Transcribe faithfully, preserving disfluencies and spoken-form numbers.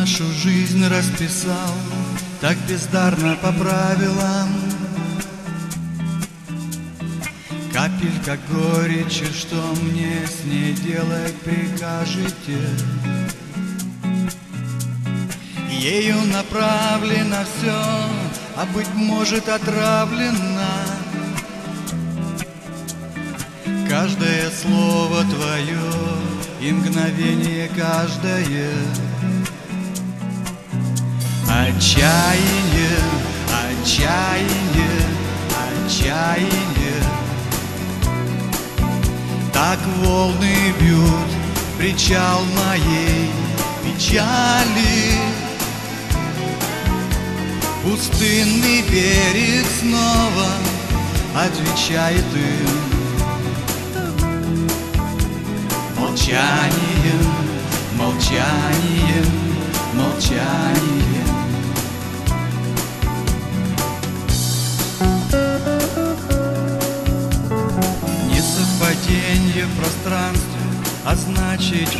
нашу жизнь расписал так бездарно по правилам. Капелька горечи, что мне с ней делать прикажете? Ею направлено все, а быть может отравлено. Каждое слово твое и мгновение каждое. Отчаяние, отчаяние, отчаяние. Так волны бьют причал моей печали. Пустынный берег снова отвечает им молчанием, молчанием, молчанием. Несовпаденье в пространстве, а значит